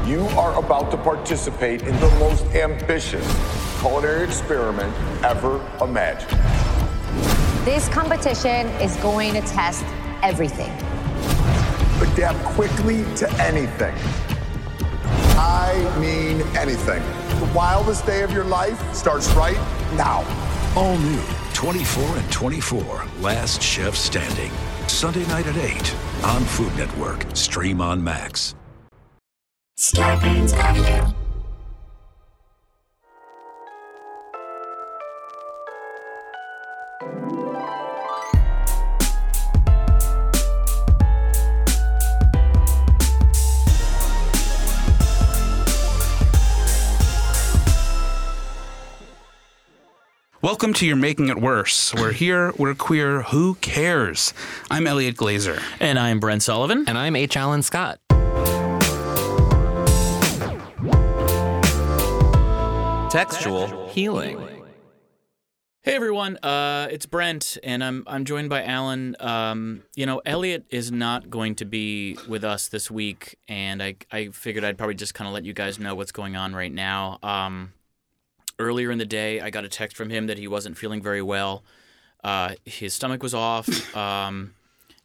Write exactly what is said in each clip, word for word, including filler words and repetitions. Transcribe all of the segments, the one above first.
You are about to participate in the most ambitious culinary experiment ever imagined. This competition is going to test everything. Adapt quickly to anything. I mean anything. The wildest day of your life starts right now. All new, twenty-four and twenty-four, Last Chef Standing. Sunday night at eight on Food Network. Stream on Max. Scarpins Avenue. Welcome to You're Making It Worse. We're here, we're queer, who cares? I'm Elliot Glazer. And I'm Brent Sullivan. And I'm H. Alan Scott. Textual healing. Hey everyone, uh, it's Brent, and I'm I'm joined by Alan. Um, you know, Elliot is not going to be with us this week, and I I figured I'd probably just kind of let you guys know what's going on right now. Um, earlier in the day, I got a text from him that he wasn't feeling very well. Uh, his stomach was off, um,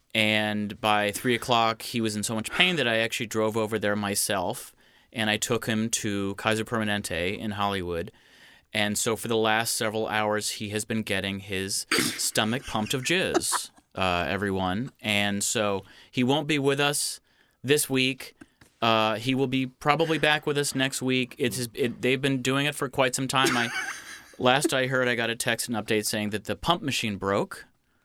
and by three o'clock, he was in so much pain that I actually drove over there myself, and I took him to Kaiser Permanente in Hollywood. And so for the last several hours, he has been getting his stomach pumped of jizz, uh, everyone. And so he won't be with us this week. Uh, he will be probably back with us next week. It's it, they've been doing it for quite some time. I, last I heard, I got a text and update saying that the pump machine broke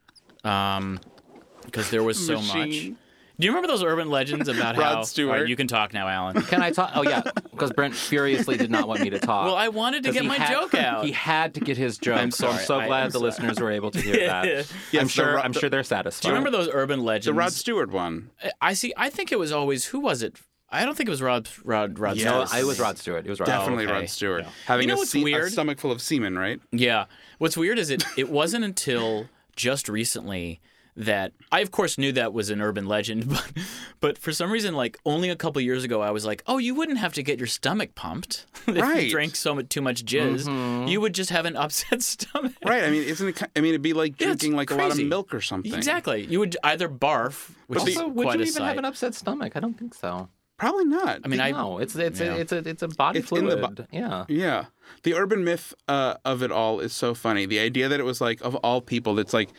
um, because there was so Machine. much. Do you remember those urban legends about Rod how... Stewart. All right, you can talk now, Alan. Can I talk? Oh, yeah, because Brent furiously did not want me to talk. Well, I wanted to 'Cause get he my had- joke out. He had to get his joke. I'm So I'm sorry. so I glad am the sorry. listeners were able to hear that. Yes, the I'm sure. Ro- I'm sure they're satisfied. Do you remember those urban legends? The Rod Stewart one. I see. I think it was always... Who was it? I don't think it was Rod Rod Rod Yeah, No, Stewart. I was Rod Stewart. It was Rod. Definitely okay. Rod Stewart. Yeah. Having You know a, what's se- a weird? stomach full of semen, right? Yeah. What's weird is it it wasn't until just recently that I, of course, knew that was an urban legend, but but for some reason, like only a couple years ago, I was like, oh, you wouldn't have to get your stomach pumped if Right. you drank so much too much jizz. Mm-hmm. You would just have an upset stomach. Right. I mean, isn't it? ki- I mean, it'd be like Yeah, it's drinking like a lot of crazy. milk or something. Exactly. You would either barf, which is Also, would quite you a even sight. have an upset stomach? I don't think so. Probably not. I mean, I no, it's it's yeah. a, it's a it's a body It's in the fluid. bo- yeah. Yeah. The urban myth uh, of it all is so funny. The idea that it was like, of all people, it's like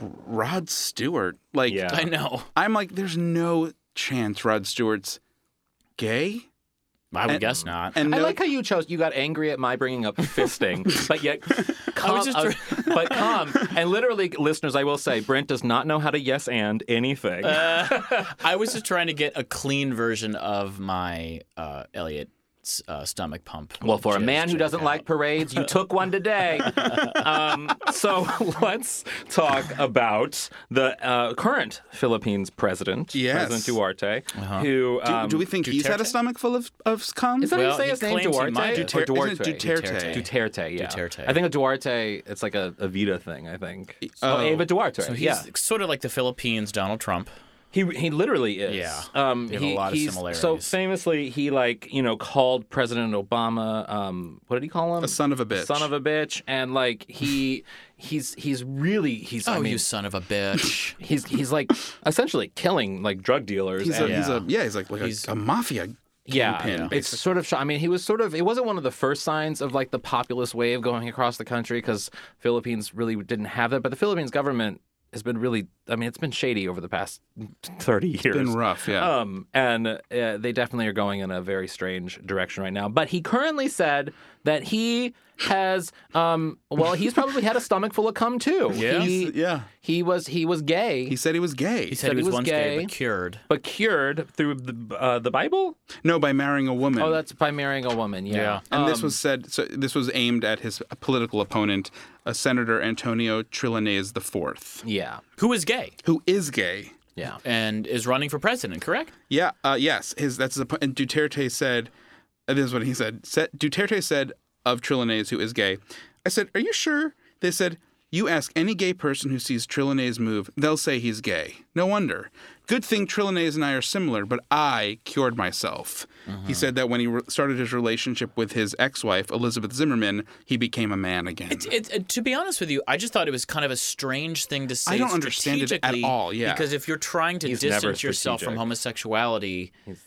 Rod Stewart. Like, Yeah. I know. I'm like, there's no chance Rod Stewart's gay. I would And- guess not. And I no, like how you chose. You got angry at my bringing up fisting, but yet, calm, was just uh, but calm. And literally, listeners, I will say, Brent does not know how to yes and anything. Uh, I was just trying to get a clean version of my uh, Elliot uh, stomach pump. Well, for a jizz man who joke doesn't out. like parades, you took one today. um, so let's talk about the uh, current Philippines president, Yes. President Duarte, Uh-huh. who do, um, do we think he's had a Duterte? stomach full of, of cum? is that Well, how you say he his name? claims he Duarte might. or Duter- Duarte? isn't it Duterte? Duterte, yeah. Duterte. I think a Duarte, it's like a, a Vita thing, I think. Oh. Oh, Ava Duarte. So he's yeah. sort of like the Philippines Donald Trump. He he literally is. Yeah. Um, They have he, a lot of he's, similarities. So famously, he like you know called President Obama. Um, what did he call him? A son of a bitch. Son of a bitch, and like he he's he's really he's. Oh, I mean, you son of a bitch. he's he's like essentially killing like drug dealers. He's and, a, he's a yeah, he's like, like He's- a, a mafia yeah, kingpin, it's basically. sort of. sh- I mean, he was sort of. It wasn't one of the first signs of like the populist wave going across the country because Philippines really didn't have that. But the Philippines government has been really. I mean, it's been shady over the past thirty years. Been rough, yeah. Um, and uh, they definitely are going in a very strange direction right now. But he currently said that he has, um, well, he's probably had a stomach full of cum too. Yeah? he, yeah. he was he was gay, He said he was gay. He said he was, once gay, but cured. but cured through the uh, the Bible. no, by marrying a woman. Oh, that's by marrying a woman. Yeah, Yeah. And this Um, was said. So this was aimed at his political opponent, uh, Senator Antonio Trillanes the Fourth, yeah, Who is gay who is gay. yeah. and is running for president, correct? Yeah. Uh, yes. His that's his, oppo- and Duterte said. Uh, this is what he said. said. Duterte said of Trillanes, who is gay. I said, "Are you sure?" They said, "You ask any gay person who sees Trillanes move, they'll say he's gay. No wonder. Good thing Trillonez and I are similar, but I cured myself. Mm-hmm. He said that when he re- started his relationship with his ex-wife, Elizabeth Zimmerman, he became a man again. It, it, it, to be honest with you, I just thought it was kind of a strange thing to say. I don't understand it at all, yeah. Because if you're trying to He's distance never yourself from strategic. homosexuality,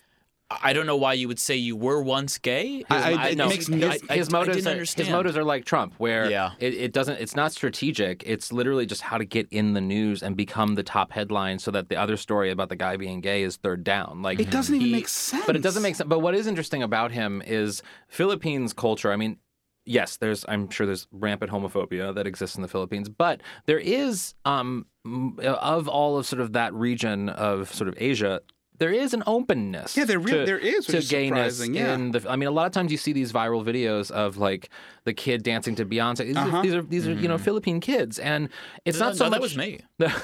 I don't know why you would say you were once gay. I- I- it no, makes I, no- I, his I motives didn't are, understand. his motives are like Trump, where Yeah. it, it doesn't. It's not strategic. It's literally just how to get in the news and become the top headline, so that the other story about the guy being gay is third down. Like It doesn't even he- make sense. But it doesn't make sense. But what is interesting about him is Philippines culture. I mean. Yes, there's. I'm sure there's rampant homophobia that exists in the Philippines, but there is, um, m- of all of sort of that region of sort of Asia, there is an openness. Yeah, there re- to, there is, which to is gayness surprising, yeah. in the. I mean, a lot of times you see these viral videos of like the kid dancing to Beyonce. These Uh-huh. are these are, these are you know Philippine kids, and it's No, not so no, much. that was me.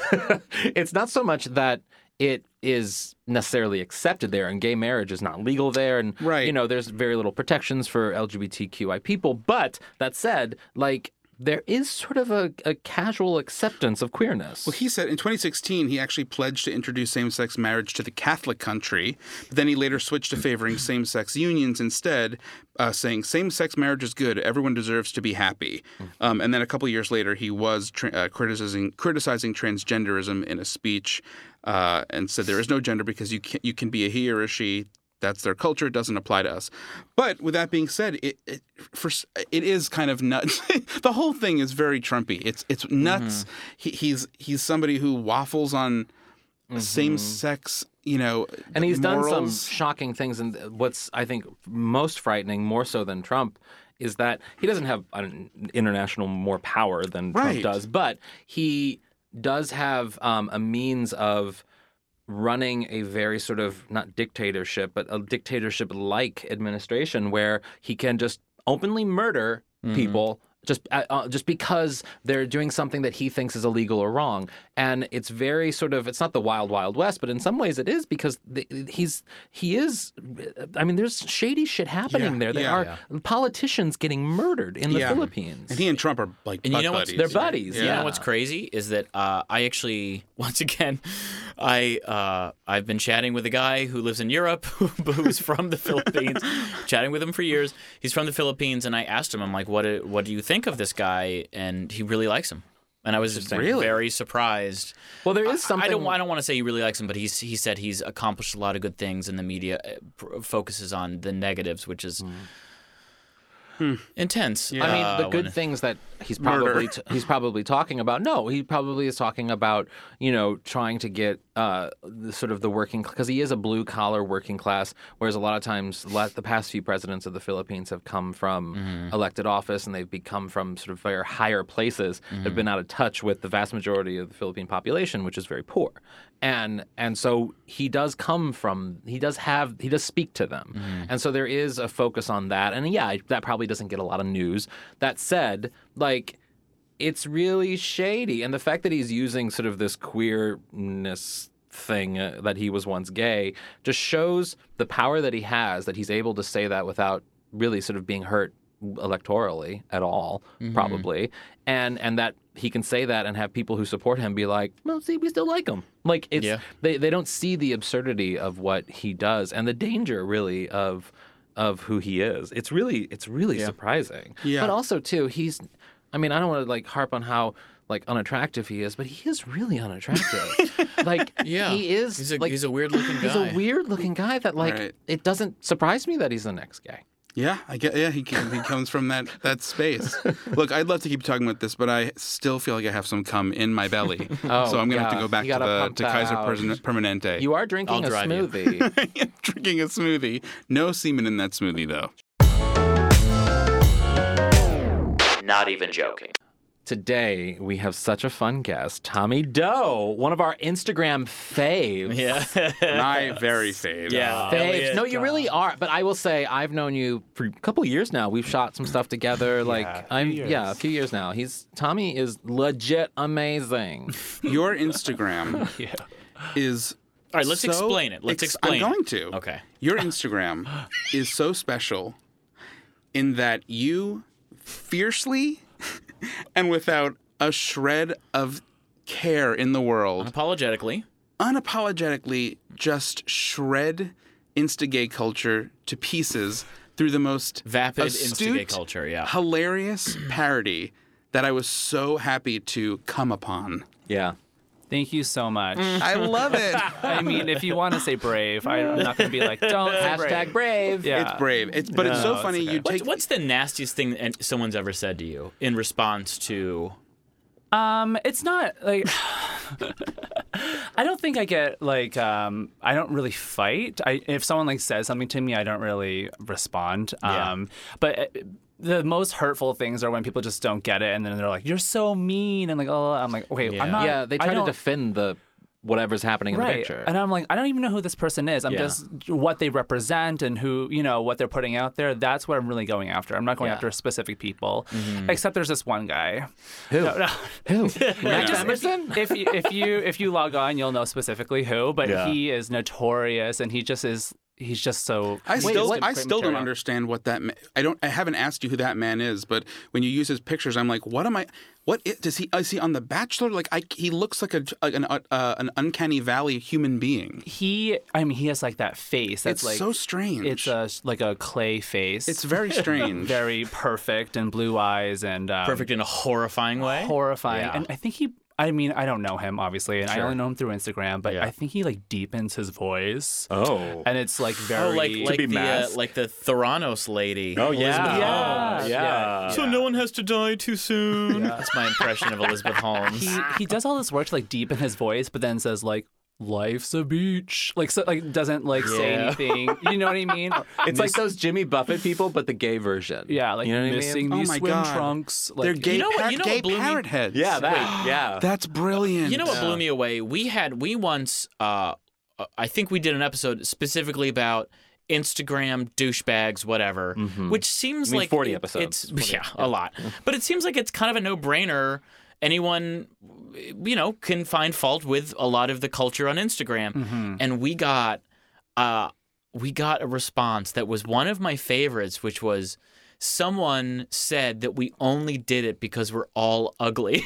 It's not so much that it is necessarily accepted there, and gay marriage is not legal there, and Right. you know there's very little protections for L G B T Q I people. But that said, like there is sort of a, a casual acceptance of queerness. Well, he said in twenty sixteen he actually pledged to introduce same-sex marriage to the Catholic country, but then he later switched to favoring same-sex unions instead, uh, saying same-sex marriage is good. Everyone deserves to be happy. Um, and then a couple years later, he was tra- uh, criticizing criticizing transgenderism in a speech, uh, and said there is no gender because you can you can be a he or a she. That's their culture. It doesn't apply to us. But with that being said, it it, for, it is kind of nuts. The whole thing is very Trumpy. It's it's nuts. Mm-hmm. He, he's he's somebody who waffles on same sex, you know, And he's done some morals. shocking things. And what's, I think, most frightening, more so than Trump, is that he doesn't have an international more power than Trump Right. does. But he does have um, a means of running a very sort of, not dictatorship, but a dictatorship-like administration where he can just openly murder people just uh, uh, just because they're doing something that he thinks is illegal or wrong. And it's very sort of, it's not the wild, wild west, but in some ways it is, because the, he's, he is, I mean, there's shady shit happening Yeah, there. There yeah. are politicians getting murdered in the Yeah. Philippines. And he and Trump are like And you butt know what's- buddies. They're buddies, You yeah. know what's crazy is that uh, I actually, once again, I uh, I've been chatting with a guy who lives in Europe, who's from the Philippines. Chatting with him for years. He's from the Philippines, and I asked him, I'm like, what do- what do you think of this guy? And he really likes him. And I was just Really? very surprised. Well, there is I- something. I don't. I don't want to say he really likes him, but he's he said he's accomplished a lot of good things, and the media uh, pr- focuses on the negatives, which is intense. Yeah. I mean, the uh, good when- things that he's Murder. probably t- he's probably talking about. No, he probably is talking about, you know, trying to get uh, the, sort of the working, because he is a blue collar working class. Whereas a lot of times, la- the past few presidents of the Philippines have come from Mm-hmm. elected office, and they've become from sort of very higher places. Mm-hmm. Have been out of touch with the vast majority of the Philippine population, which is very poor. And and so he does come from, he does have, he does speak to them. Mm-hmm. And so there is a focus on that. And yeah, that probably doesn't get a lot of news. That said, like, it's really shady. And the fact that he's using sort of this queerness thing uh, that he was once gay just shows the power that he has, that he's able to say that without really sort of being hurt electorally at all, probably. And and that he can say that and have people who support him be like, well, see, we still like him. Like, it's Yeah. they, they don't see the absurdity of what he does and the danger really of of who he is. It's really it's really surprising. Yeah. But also too, he's I mean, I don't want to like harp on how like unattractive he is, but he is really unattractive. Like Yeah, he is He's a like he's a weird looking guy. he's a weird looking guy that like Right. it doesn't surprise me that he's the next guy. Yeah, I get. Yeah, he he comes from that that space. Look, I'd love to keep talking about this, but I still feel like I have some cum in my belly. Oh, so I'm gonna have to yeah. go back You to gotta the pump to that Kaiser out. Persen- Permanente. You are drinking I'll a drive you. smoothie. I am drinking a smoothie. No semen in that smoothie, though. Not even joking. Today we have such a fun guest, Tommy Doe, one of our Instagram faves. Yeah. My very fave. Yeah. Faves. Elliot, No, you uh, really are. But I will say, I've known you for a couple years now. We've shot some stuff together. Like, a few I'm years. yeah, a few years now. He's Tommy is legit amazing. Your Instagram is. All right, let's so explain it. Let's ex- explain I'm it. going to. Okay. Your Instagram is so special in that you fiercely and without a shred of care in the world, Unapologetically. unapologetically just shred Insta-gay culture to pieces through the most Vapid astute, Insta-gay culture, yeah. hilarious parody that I was so happy to come upon. Yeah. Thank you so much. I love it. I mean, if you want to say brave, I, I'm not going to be like, don't say Hashtag brave. Yeah. It's brave. It's but it's so No, funny. it's okay. You What's, take what's the nastiest thing that someone's ever said to you in response to? Um, it's not like I don't think I get like um I don't really fight. I if someone like says something to me, I don't really respond. Yeah. Um, but it, the most hurtful things are when people just don't get it, and then they're like, "You're so mean," and like, "Oh," I'm like, "Okay, Yeah. I'm not." Yeah, they I try to don't- defend the whatever's happening in right. the picture. And I'm like, I don't even know who this person is. I'm Yeah. just what they represent and who, you know, what they're putting out there. That's what I'm really going after. I'm not going Yeah. after specific people, except there's this one guy. Who? No, no. Who? Just- Max if, Emerson? if you if you if you log on, you'll know specifically who. But Yeah. he is notorious, and he just is. He's just so. I still, what- I great still don't material. understand what that. Ma- I don't. I haven't asked you who that man is, but when you use his pictures, I'm like, what am I? What i- does he? Is he on The Bachelor? Like, I, he looks like a like an uh, an uncanny valley human being. He, I mean, he has like that face. That's It's like so strange. It's a like a clay face. It's very strange. very perfect and blue eyes and um, Perfect in a horrifying way? horrifying. Yeah. And I think he. I mean, I don't know him obviously, and I Sure. only know him through Instagram. But Yeah. I think he like deepens his voice, Oh. and it's like very. Oh, like like be the uh, masked. like the Theranos lady. Oh, yeah. Elizabeth Yeah. Holmes. Yeah. So no one has to die too soon. That's my impression of Elizabeth Holmes. he he does all this work to like deepen his voice, but then says like "life's a beach," like so like doesn't like say Yeah. anything. You know what I mean? It's like those Jimmy Buffett people, but the gay version. Yeah, like you know what missing I mean? these Oh my swim God. trunks. Like, They're gay, You know what- par- you know gay what blew me- parrot heads. Yeah, that. Yeah. That's brilliant. You know what blew me away? We had we once uh, I think we did an episode specifically about Instagram douchebags, whatever, which seems I mean, like forty it- episodes. It's yeah, a lot, but it seems like it's kind of a no-brainer. Anyone, you know, can find fault with a lot of the culture on Instagram, and we got uh, we got a response that was one of my favorites, which was someone said that we only did it because we're all ugly.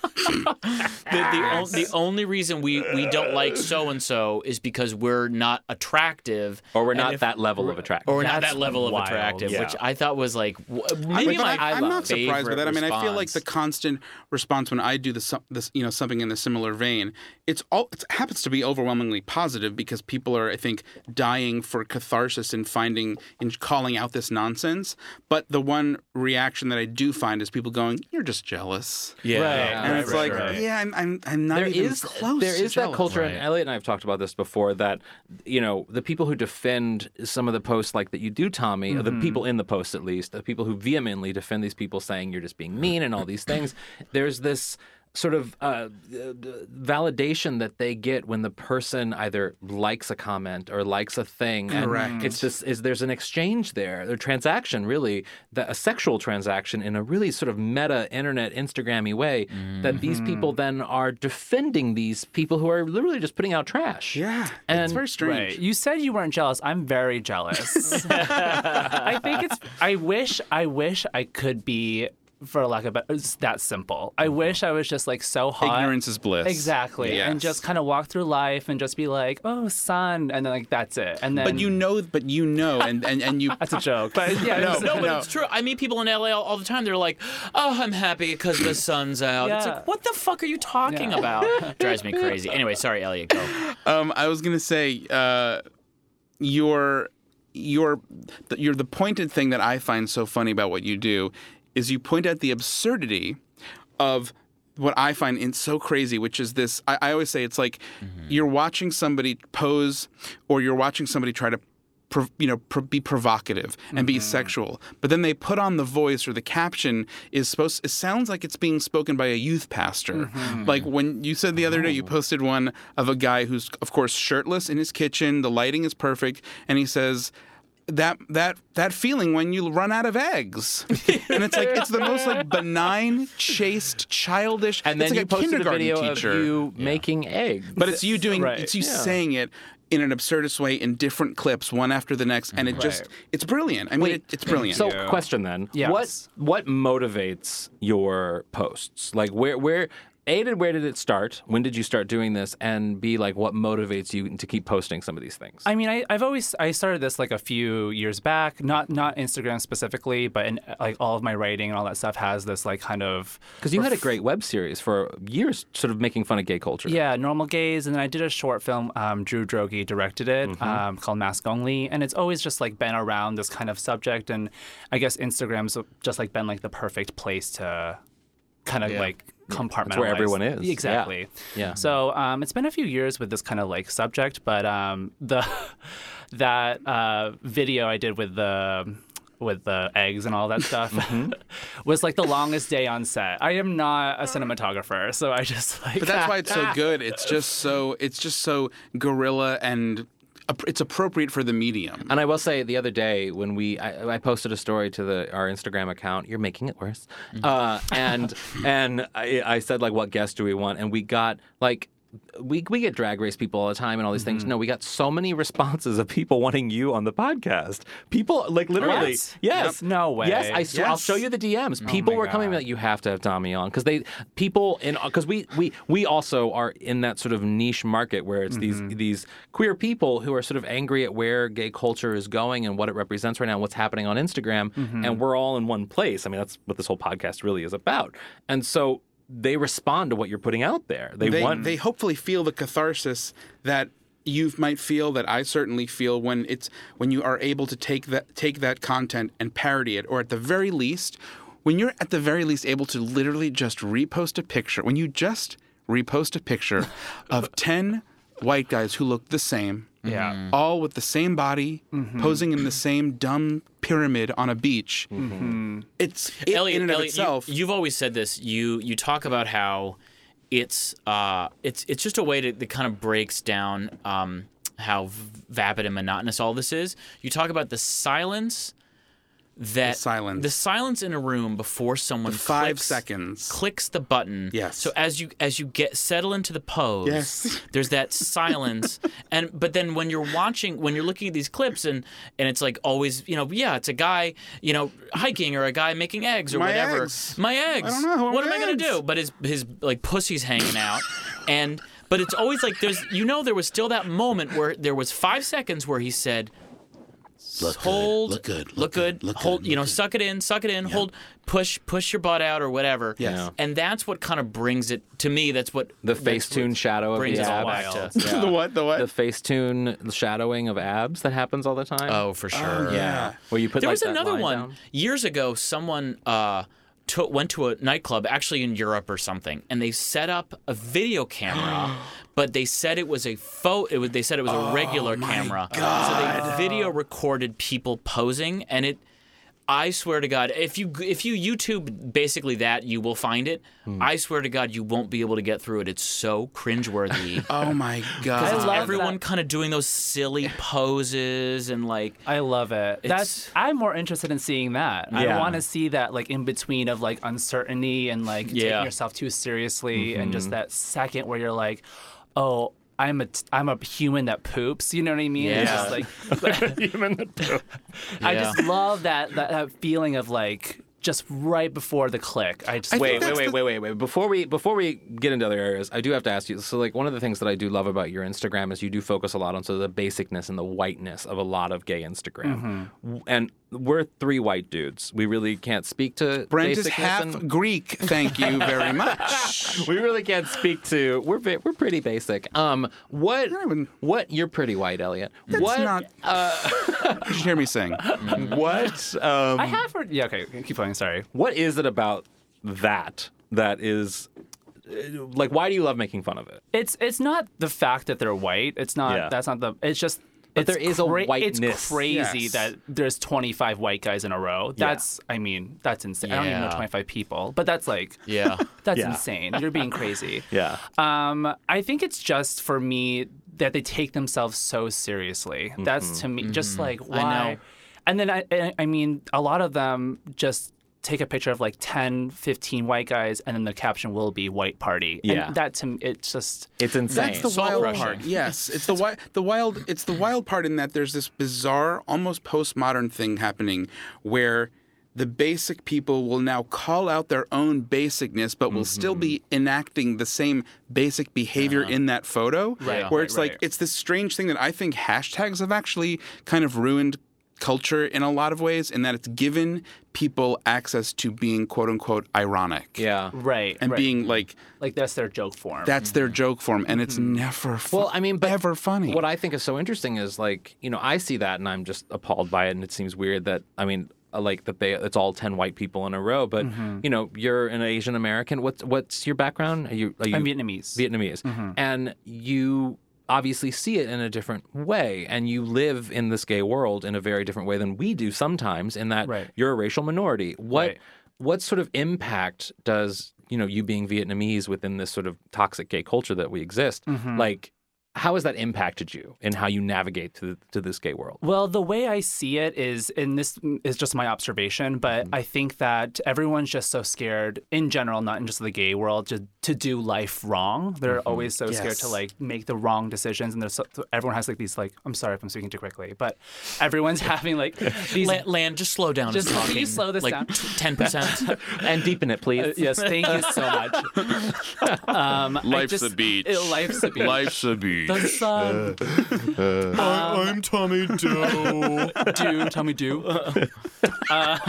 the, the, on, the only reason we, we don't like so and so is because we're not attractive, Or we're And not if- that level of attractive. or we're not That's that level of wild. attractive, Yeah. which I thought was like w- I maybe but my I, I'm not surprised with that. I mean, I feel like the response. constant response when I do this, this, you know, something in a similar vein, it's all it happens to be overwhelmingly positive because people are, I think, dying for catharsis in finding in calling out this nonsense. But the one reaction that I do find is people going, "You're just jealous," yeah, Right. and right, it's right, like, right. "Yeah, I'm, I'm, I'm not There even is close." there to is that jealous. culture, Right. and Elliot and I have talked about this before. That you know the people who defend some of the posts like that you do, Tommy, or the people in the posts at least, the people who vehemently defend these people saying you're just being mean and all these things. There's this sort of uh, validation that they get when the person either likes a comment or likes a thing. And Correct. it's this is there's an exchange there, a transaction really, that a sexual transaction in a really sort of meta internet Instagrammy way that these people then are defending these people who are literally just putting out trash. Yeah, And- it's very strange. Right. You said you weren't jealous. I'm very jealous. I think it's. I wish. I wish I could be, for lack of a better, it's that simple. I wish I was just like so hot. Ignorance is bliss. Exactly. And Yes. just kind of walk through life and just be like, oh, sun, and then like that's it. And then. But you know, but you know, and and, and you. That's a joke. But yeah, No, it's- No, but No. it's true. I meet people in L A all, all the time. They're like, "Oh, I'm happy because the sun's out." It's Yeah. like, what the fuck are you talking Yeah. about? Drives me crazy. Anyway, sorry, Elliot. Go. Um, I was gonna say, uh, your your the, your the pointed thing that I find so funny about what you do is you point out the absurdity of what I find in so crazy, which is this. I, I always say it's like you're watching somebody pose, or you're watching somebody try to. Pro, you know, pro, be provocative and be sexual, but then they put on the voice or the caption is supposed. It sounds like it's being spoken by a youth pastor. Like when you said the other day, you posted one of a guy who's, of course, shirtless in his kitchen. The lighting is perfect, and he says, that that that feeling when you run out of eggs, and it's like it's the most like benign, chaste, childish. And then it's like you a posted a kindergarten video teacher. of you making eggs. But it's you doing, Right. it's you Yeah. saying it in an absurdist way in different clips, one after the next, and it just, it's brilliant. I mean, it, it's brilliant. So, question then: Yes. what what motivates your posts? Like, where where A, did, where did it start? When did you start doing this? And B, like, what motivates you to keep posting some of these things? I mean, I, I've always I started this like a few years back, not not Instagram specifically, but in like all of my writing and all that stuff has this like kind of Because you had a great web series for years, sort of making fun of gay culture. yeah, Normal Gaze, and then I did a short film. Um, Drew Droege directed it, Mm-hmm. um, called Mask Only, and it's always just like been around this kind of subject, and I guess Instagram's just like been like the perfect place to kind of Yeah. like compartmentalize. That's where everyone is. Yeah. Exactly. Yeah. So um, it's been a few years with this kind of like subject, but um, the that uh, video I did with the with the eggs and all that stuff Mm-hmm. was like the longest day on set. I am not a cinematographer, so I just like. But that's why it's so good. It's just so it's just so guerrilla and ap- it's appropriate for the medium. And I will say, the other day when we, I, I posted a story to the our Instagram account. You're making it worse. Uh, and and I, I said like, what guest do we want? And we got like. We we get Drag Race people all the time and all these things. No, we got so many responses of people wanting you on the podcast. People like literally, What? yes, No way. yes. I sw- I'll Yes. show you the D Ms. People my were coming God. like, you have to have Tommy on because they people in because we we we also are in that sort of niche market where it's these these queer people who are sort of angry at where gay culture is going and what it represents right now, what's happening on Instagram, and we're all in one place. I mean, that's what this whole podcast really is about. And so. They respond to what you're putting out there. They, They want they hopefully feel the catharsis that you might feel, that I certainly feel when it's when you are able to take that take that content and parody it, or at the very least, when you're at the very least able to literally just repost a picture. When you just repost a picture of ten white guys who look the same, Yeah. all with the same body, posing in the same dumb pyramid on a beach. It's it, Elliot, in and of Elliot, you- itself. you've always said this. You you talk about how it's uh it's it's just a way to, that kind of breaks down um, how vapid and monotonous all this is. You talk about the silence that The silence. the silence in a room before someone five clicks, seconds. clicks the button. Yes. So as you as you get settle into the pose, Yes. there's that silence, and but then when you're watching, when you're looking at these clips, and and it's like always, you know, yeah, it's a guy, you know, hiking or a guy making eggs or My whatever. eggs. My eggs. I don't know. What My am I gonna eggs. do? But his his like pussy's hanging out, and but it's always like there's you know there was still that moment where there was five seconds where he said. Look good, hold, look good, look look good, good, look hold, good, you know, look good. suck it in, suck it in, hold, push, push your butt out or whatever. Yes. Yeah. And that's what kind of brings it to me. That's what the that's Facetune what shadow of brings the it all abs. back to. Yeah. The what? The what? The Facetune shadowing of abs that happens all the time. Oh, for sure. yeah. Where you put There like was that another line one down. years ago. Someone uh, took went to a nightclub, actually in Europe or something, and they set up a video camera. But they said it was a photo. It was, they said it was a regular camera. So they video recorded people posing, and it. I swear to God, if you if you YouTube basically that, you will find it. I swear to God, you won't be able to get through it. It's so cringeworthy. Oh my god! I love Everyone that. kind of doing those silly poses and like. I love it. That's It's- I'm more interested in seeing that. I Yeah. want to see that like in between of like uncertainty and like Yeah. taking yourself too seriously and just that second where you're like, oh, I'm a t- I'm a human that poops. You know what I mean? It's Yeah. just like I Yeah. just love that, that that feeling of like just right before the click. I just I think Wait, wait, that's wait, the- wait, wait, wait. Before we before we get into other areas, I do have to ask you. So, like, one of the things that I do love about your Instagram is you do focus a lot on sort of the basicness and the whiteness of a lot of gay Instagram. W- And we're three white dudes. We really can't speak to Brent is basicness half and- Greek. Thank you very much. we really can't speak to. We're ba- we're pretty basic. Um, what I wouldn't- what? You're pretty white, Elliot. That's what? not. You should hear me sing. What? Um, I have heard. Yeah, okay, keep going. Sorry. what is it about that that is uh, like? Why do you love making fun of it? It's it's not the fact that they're white. It's not. Yeah. That's not the. It's just. But it's there is a whiteness. It's crazy Yes. that there's twenty-five white guys in a row. That's. I mean, that's insane. I don't even know Yeah. twenty-five people, but that's like. Yeah. That's Yeah. insane. You're being crazy. Yeah. Um, I think it's just for me that they take themselves so seriously. That's to me just like why. I know. And then I, I, I mean, a lot of them just take a picture of like ten, fifteen white guys, and then the caption will be "white party." Yeah. And that to me, it's just. It's insane. That's the Soul wild crushing. part. Yes, it's the wi- the wild. It's the wild part in that there's this bizarre, almost postmodern thing happening where the basic people will now call out their own basicness, but will still be enacting the same basic behavior in that photo. Right. Where Right, it's right. like, it's this strange thing that I think hashtags have actually kind of ruined culture in a lot of ways, in that it's given people access to being quote unquote ironic. Yeah. Right. And right. being like, like that's their joke form. that's their joke form, and it's never fu- Well, I mean, but ever funny. What I think is so interesting is like, you know, I see that and I'm just appalled by it, and it seems weird that I mean, uh, like that they it's all ten white people in a row, but you know, you're an Asian American. What's what's your background? Are you, are you I'm Vietnamese. Vietnamese, and you obviously see it in a different way, and you live in this gay world in a very different way than we do sometimes, in that Right. you're a racial minority. What Right. what sort of impact does, you know, you being Vietnamese within this sort of toxic gay culture that we exist, like how has that impacted you in how you navigate to to this gay world? Well, the way I see it is, and this is just my observation, but Mm-hmm. I think that everyone's just so scared in general, not in just the gay world, to, to do life wrong. They're Mm-hmm. always so scared to like make the wrong decisions, and there's so, everyone has like these like I'm sorry if I'm speaking too quickly, but everyone's having like these. La- Land, just slow down. Just- and can talking. you slow this like down? ten percent. And deepen it, please. Uh, yes, thank you so much. Um, I Life's just- a beach. it- life's a beach. Life's a beach. The sun. I'm Tommy Doe. do tell me do. Uh,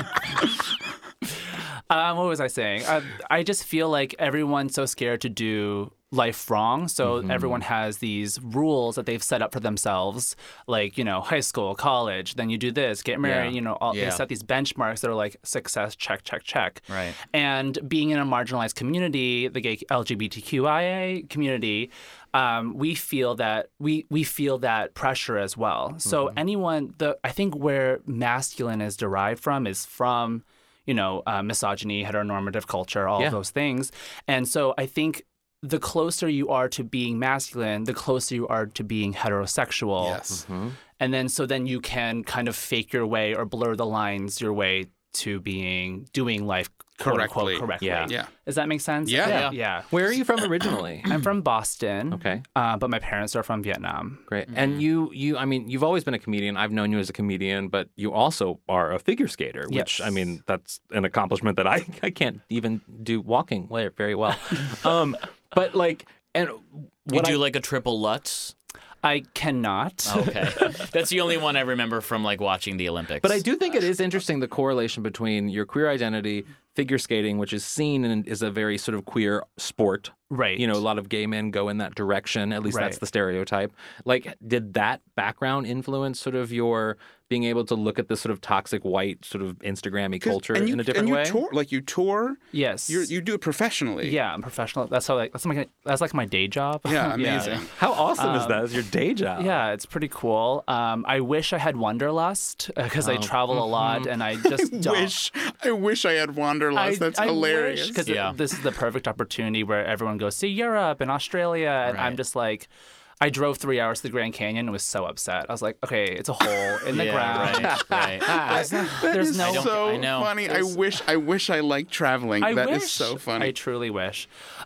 um, what was I saying? Uh, I just feel like everyone's so scared to do life wrong, so everyone has these rules that they've set up for themselves, like you know, high school, college. Then you do this, get married. Yeah. You know, all, Yeah. they set these benchmarks that are like success, check, check, check. Right. And being in a marginalized community, the gay L G B T Q I A community, um, we feel that we we feel that pressure as well. So anyone, the I think where masculine is derived from is from, you know, uh, misogyny, heteronormative culture, all Yeah. of those things. And so I think the closer you are to being masculine, the closer you are to being heterosexual. Yes. And then so then you can kind of fake your way or blur the lines your way to being doing life quote Correctly. unquote correctly. Yeah. Yeah. Does that make sense? Yeah. Yeah. Yeah. Where are you from originally? I'm from Boston. Okay. Uh, but my parents are from Vietnam. Great. And you, you, I mean, you've always been a comedian. I've known you as a comedian, but you also are a figure skater, which, Yes. I mean, that's an accomplishment that I, I can't even do walking very well. um, but like, and You what do I, like a triple Lutz? I cannot. Okay. That's the only one I remember from like watching the Olympics. but I do think it is interesting the correlation between your queer identity, figure skating, which is seen and is a very sort of queer sport. Right. You know, a lot of gay men go in that direction. At least that's Right. the stereotype. Like, did that background influence sort of your being able to look at this sort of toxic white sort of Instagrammy 'Cause- culture and you, in a different and you way? Tour, like you tour. Yes. You're, you do it professionally. Yeah, I'm professional. That's how like that's my that's like my day job. Yeah, amazing. How awesome is that as your day job? Yeah, it's pretty cool. Um, I wish I had Wanderlust because I Oh. travel a lot and I just don't. Wish I wish I had Wanderlust. That's hilarious. Because Yeah. this is the perfect opportunity where everyone goes to Europe and Australia, and I'm Right. just like, I drove three hours to the Grand Canyon and was so upset. I was like, okay, it's a hole in the yeah, ground. right, right. There's, there's no. I don't- so I know. funny. I wish I wish I liked traveling. I That is wish. so funny. I truly wish.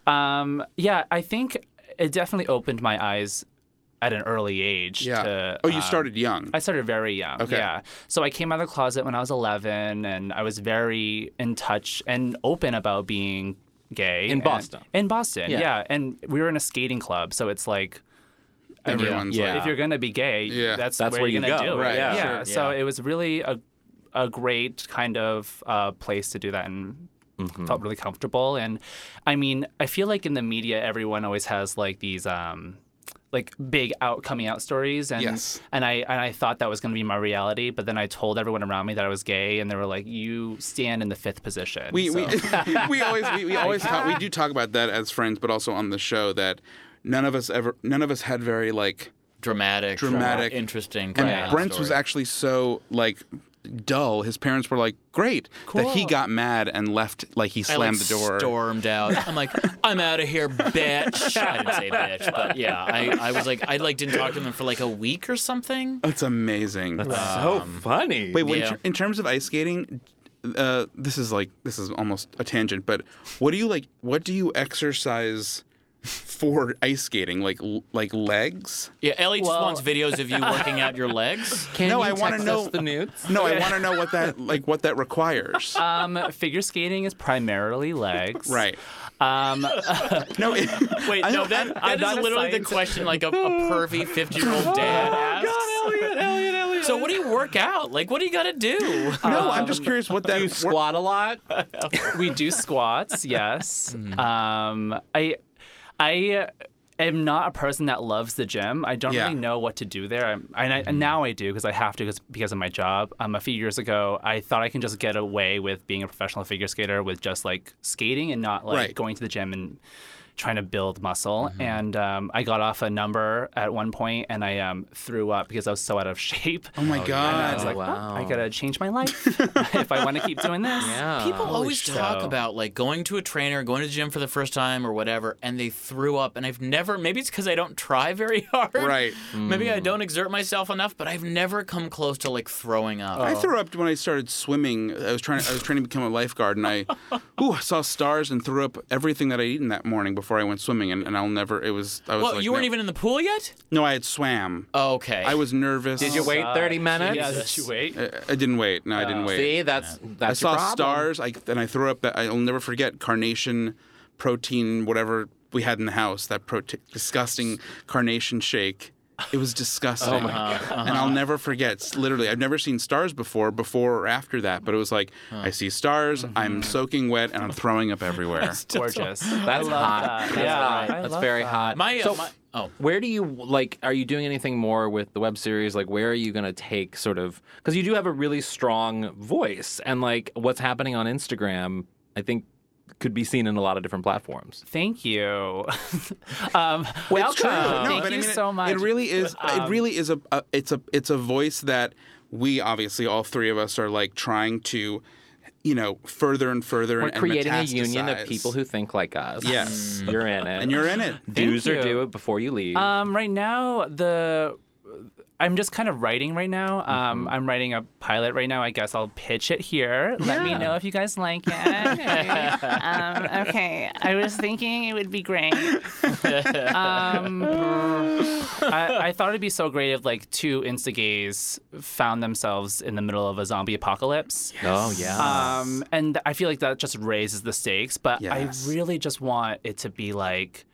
Um, yeah, I think it definitely opened my eyes at an early age. yeah. To, oh, you um, started young. I started very young. Okay. Yeah. So I came out of the closet when I was eleven, and I was very in touch and open about being gay. In and- Boston? In Boston, Yeah. yeah. And we were in a skating club, so it's like. I mean, Everyone's Yeah. if you're gonna be gay, Yeah. that's, That's where, where you're you gonna go, do right, it. Yeah. sure, So yeah. it was really a a great kind of uh, place to do that, and Mm-hmm. felt really comfortable. And I mean, I feel like in the media, everyone always has like these um, like big out coming out stories, and Yes. and I and I thought that was going to be my reality, but then I told everyone around me that I was gay, and they were like, "You stand in the fifth position." We So- we, we always we, we always talk, we do talk about that as friends, but also on the show that none of us ever none of us had very like Dramatic, Dramatic. interesting. and coming out Brent's was story. actually so like dull. His parents were like, "Great," that he Cool. got mad and left. Like he I slammed like the door. stormed out. I'm like, I'm out of here, bitch. I didn't say bitch, but yeah, I, I was like, I like didn't talk to them for like a week or something. It's amazing. That's so funny. Wait, wait, Yeah. in, ter- in terms of ice skating, uh, this is like this is almost a tangent, but what do you like? What do you exercise for ice skating, like like legs. Yeah, Ellie just Well- wants videos of you working out your legs. Can No, you I wanna text know- us the nudes? No, I want to know what that like what that requires. Um, figure skating is primarily legs. Right. Um, No. It, Wait, I no, don't- that, I'm that not is a literally the scientist. question like a, a pervy fifty-year-old dad asks. Elliot, Elliot, Elliot. So what do you work out? Like, what do you got to do? no, I'm just curious what that you squat a lot? we do squats, yes. Mm-hmm. Um, I, I am not a person that loves the gym. I don't Yeah. really know what to do there. I'm, and, I, and now I do because I have to 'cause- because of my job. Um, a few years ago, I thought I can just get away with being a professional figure skater with just like skating and not like Right. going to the gym and trying to build muscle. And um, I got off a number at one point and I um, threw up because I was so out of shape. Oh my And I god. was like, well, wow. I gotta change my life if I want to keep doing this. Yeah. People always shit. talk So- about like going to a trainer, going to the gym for the first time or whatever, and they threw up. And I've never, maybe it's because I don't try very hard. Right. Maybe I don't exert myself enough, but I've never come close to like throwing up. I threw up when I started swimming. I was trying. I was trying to become a lifeguard, and I, ooh, I saw stars and threw up everything that I'd eaten that morning before I went swimming. And, and I'll never. It was. I was Well, like, you weren't no. even in the pool yet? No, I had swam. Oh, okay. I was nervous. Did you wait thirty minutes? Yeah, did you wait? I, I didn't wait. No, I didn't wait. See, that's I that's saw your problem. stars. I and I threw up. That I'll never forget. Carnation, protein, whatever we had in the house. That prote- disgusting carnation shake. It was disgusting. Oh my God. And I'll never forget. It's literally, I've never seen stars before, before or after that. But it was like, I see stars. Mm-hmm. I'm soaking wet, and I'm throwing up everywhere. Gorgeous. That's I love hot. that. That's Yeah, right. I That's love very that. hot. my, uh, So- my, oh. Where do you like? Are you doing anything more with the web series? Like, where are you going to take sort of? Because you do have a really strong voice, and like what's happening on Instagram, I think could be seen in a lot of different platforms. Thank you. um, It's true. welcome. No, Thank but you I mean, so it, much. It really is. it really is a, a. It's a. It's a voice that we obviously all three of us are like trying to, you know, further and further We're and, creating a and union of metastasize. people who think like us. Yes. You're in it, And you're in it. Do's or you. do it before you leave. Um, right now, the I'm just kind of writing right now. Um, Mm-hmm. I'm writing a pilot right now. I guess I'll pitch it here. Let me know if you guys like it. um, okay. I was thinking it would be great. um, I, I thought it'd be so great if like two insta-gays found themselves in the middle of a zombie apocalypse. oh yeah. Um, and I feel like that just raises the stakes. But Yes. I really just want it to be like,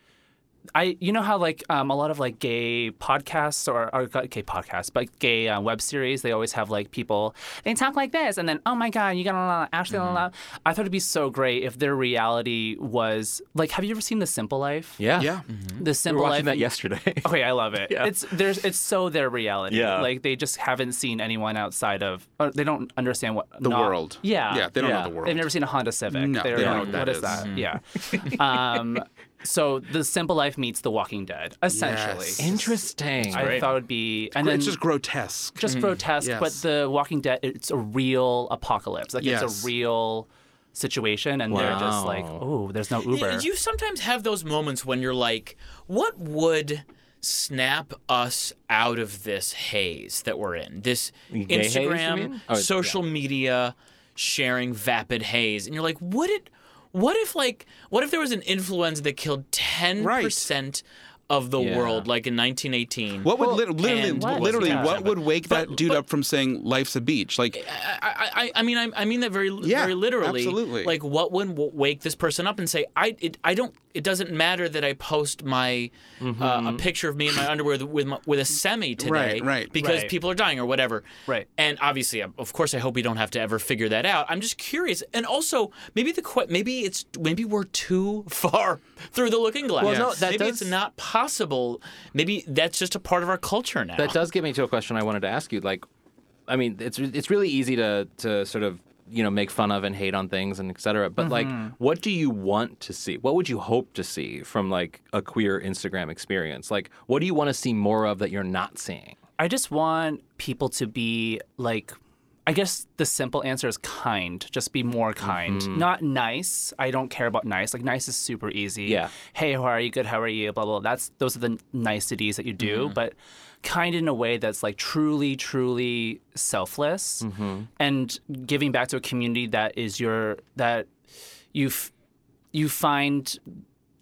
I you know how like um, a lot of like gay podcasts or, or gay podcasts, but gay uh, web series, they always have like people they talk like this, and then oh my god, you got la la Ashley la la. I thought it'd be so great if their reality was like. Have you ever seen The Simple Life? yeah. Yeah. The We were Simple watching Life. that yesterday. Okay, I love it. Yeah. It's there's it's so their reality. Yeah. Like they just haven't seen anyone outside of or they don't understand what The not- world. Yeah. Yeah. They don't Yeah. know the world. They've never seen a Honda Civic. No, They're they don't like, know what what that is is. that? Yeah. um, so The Simple Life meets The Walking Dead, essentially. Yes. Interesting. I thought it would be, and then it's just grotesque. just grotesque, Yes. but The Walking Dead, it's a real apocalypse. Like Yes. it's a real situation, and they're just like, Wow. oh, there's no Uber. You sometimes have those moments when you're like, what would snap us out of this haze that we're in? This Gay haze, you Instagram, mean? Oh, social media sharing vapid haze. And you're like, would it what if like what if there was an influenza that killed ten percent of the Yeah. world like in nineteen eighteen? What would lit- literally, and what literally, was- what would wake But- that dude but- up from saying life's a beach? Like, I, I, I mean, I, I mean that very, Yeah, very literally. absolutely. Like, what would w- wake this person up and say, I, it, I don't. It doesn't matter that I post my uh, a picture of me in my underwear with with, my, with a semi today, Right, right. because Right. people are dying or whatever. Right. And obviously, of course, I hope we don't have to ever figure that out. I'm just curious, and also maybe the que- maybe it's maybe we're too far through the looking glass. Well, no, that maybe does- it's not possible. Maybe that's just a part of our culture now. That does get me to a question I wanted to ask you. Like, I mean, it's it's really easy to to sort of you know make fun of and hate on things and et cetera. But like, what do you want to see? What would you hope to see from like a queer Instagram experience? Like, what do you want to see more of that you're not seeing? I just want people to be like, I guess the simple answer is kind. Just be more kind. Mm-hmm. Not nice. I don't care about nice. Like nice is super easy. Yeah. Hey, how are you? Good. How are you? Blah blah. That's those are the niceties that you do. Mm-hmm. But kind in a way that's like truly, truly selfless, Mm-hmm. and giving back to a community that is your that you f- you find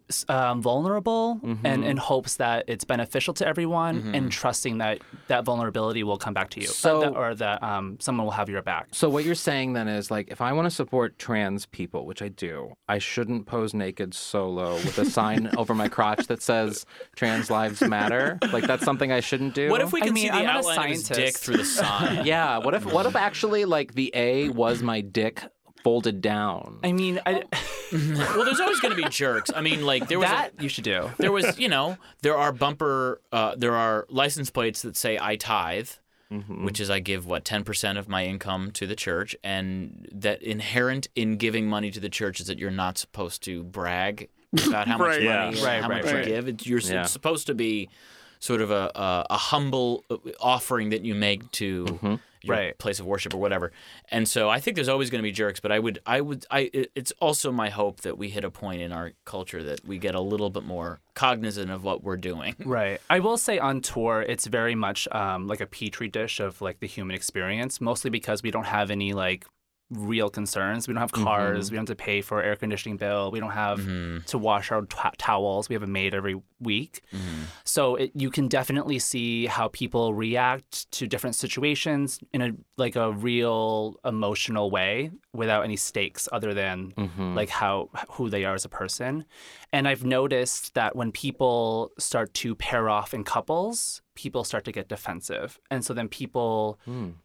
um, vulnerable and in hopes that it's beneficial to everyone Mm-hmm. and trusting that that vulnerability will come back to you So- uh, that, or that um, someone will have your back. So what you're saying then is like, if I want to support trans people, which I do, I shouldn't pose naked solo with a sign over my crotch that says "Trans Lives Matter." Like that's something I shouldn't do. What if we I can mean, see the I'm not a outline of his dick scientist. through the sign? Yeah. What if? What if actually like the A was my dick folded down? I mean, I, Well, there's always going to be jerks. I mean, like there was that a, you should do. there was, you know, there are bumper, uh, there are license plates that say I tithe, which is I give what ten percent of my income to the church, and that inherent in giving money to the church is that you're not supposed to brag about how much Right. money, Yeah. Right, how right, much right. you give. It's, you're s- Yeah. it's supposed to be sort of a a, a humble offering that you make to. Your Right. place of worship or whatever, and so I think there's always going to be jerks. But I would, I would, I. it- It's also my hope that we hit a point in our culture that we get a little bit more cognizant of what we're doing. Right. I will say on tour, it's very much um, like a petri dish of like the human experience, mostly because we don't have any like real concerns. We don't have cars. We don't have to pay for air conditioning bill. We don't have to wash our t- towels. We have a maid every week. So it, you can definitely see how people react to different situations in a like a real emotional way without any stakes other than like how who they are as a person. And I've noticed that when people start to pair off in couples, people start to get defensive. And so then people